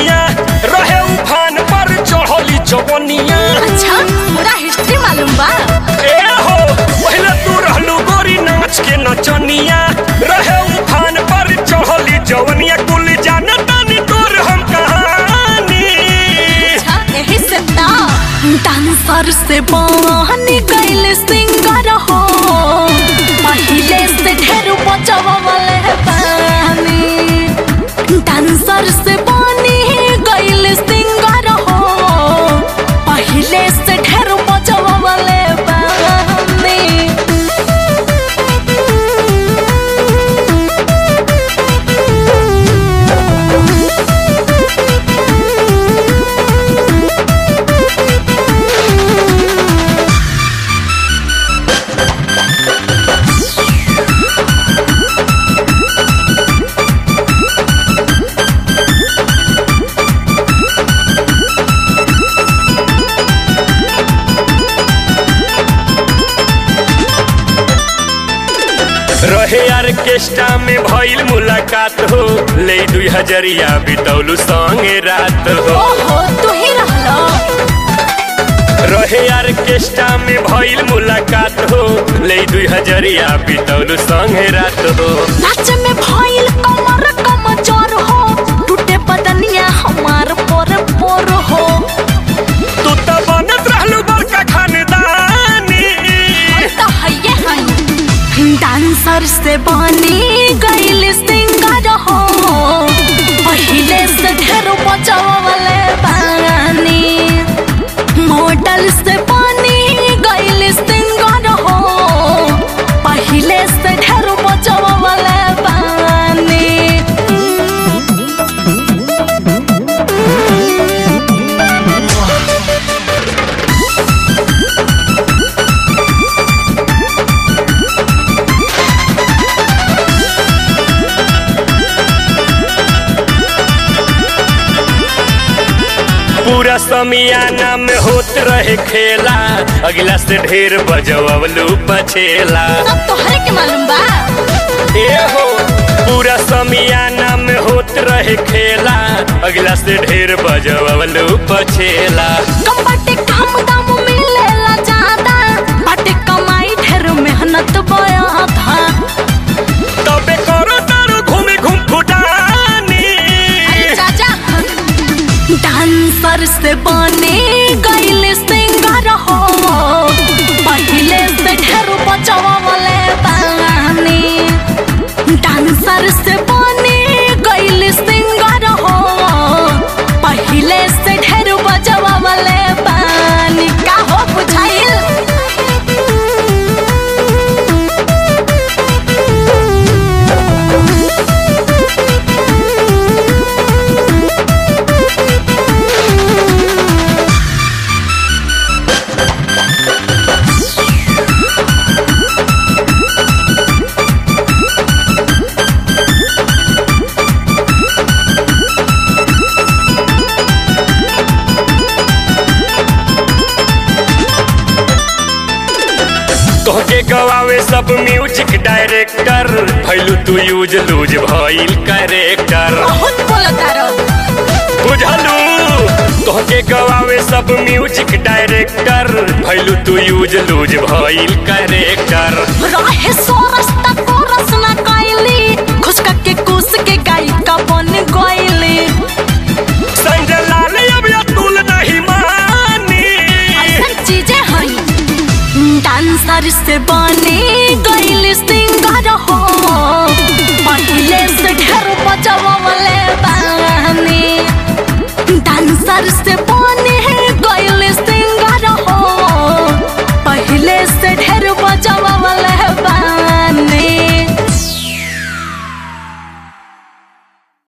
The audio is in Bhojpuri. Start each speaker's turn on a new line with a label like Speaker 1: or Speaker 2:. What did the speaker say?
Speaker 1: नचनिया रहे उफान पर चढ़ली जवनिया।
Speaker 2: अच्छा पूरा हिस्ट्री मालूम बा।
Speaker 1: ए हो पहले तू रहलू गोरी नाच के नचनिया रहे उफान पर चढ़ली जवनिया। कुल जानतानी तोर हम कहानी।
Speaker 2: अच्छा यही से ता डांसर से बनी गइल सिंगर हो पहिले से ढेर बचवले पानी। डांसर से बनी गइल सिंगर हो पहिले से ढेर बचवले पानी।
Speaker 1: रहे ऑर्केस्ट्रा में भइल मुलाकात हो ले 2000 बितौलू संगे रात हो।
Speaker 2: ओहो तू ही रहलो।
Speaker 1: रहे ऑर्केस्ट्रा में भइल मुलाकात हो ले 2000 बितौलू संगे रात हो।
Speaker 2: नाच में भइल कमर कमजोर हो टूटे बदनिया हमार पोर पोर हो।
Speaker 1: तू तो बनत रहलू बड़का खानदानी।
Speaker 2: तो हइये हई डांसर से बनी गइल सिंगर हो पहिले से ढेर बचवले पानी। मॉडल से बनी गइल सिंगर हो पहिले से ढेर बचवले पानी।
Speaker 1: पूरा समियाना में होत रहे खेला अगला से ढेर बजवलू पछेला।
Speaker 2: अब तोहरे के मालूम बा।
Speaker 1: ए हो पूरा समियाना में होत रहे खेला अगला से ढेर बजवलू पछेला।
Speaker 2: कम बाटे काम दाम मिलेला ज्यादा बाटे कमाई ढेर मेहनत बया था।
Speaker 1: तबे करो तारो घूमे घूम फुटानी।
Speaker 2: डांसर से बने गइल सिंगर हो पहिले से ढेर बचवले पानी। डांसर से बने गइल सिंगर हो पहिले से ढेर बचवले पानी। का हो बुझाइल।
Speaker 1: तोहके गवावे सब म्यूजिक डायरेक्टर भइलू तू यूज लूज भइल करेक्टर।
Speaker 2: बहुत बोलता रहो।
Speaker 1: बुझलू तोहके गवावे सब म्यूजिक डायरेक्टर भइलू तू यूज लूज भइल करेक्टर।
Speaker 2: रहे सोरस तक कोरस ना कइली खुशका के कुस के गायिका बन गइली।
Speaker 1: संजय लाल अब अतुल नहीं मानी।
Speaker 2: ऐसा चीजें हई डांसर से बने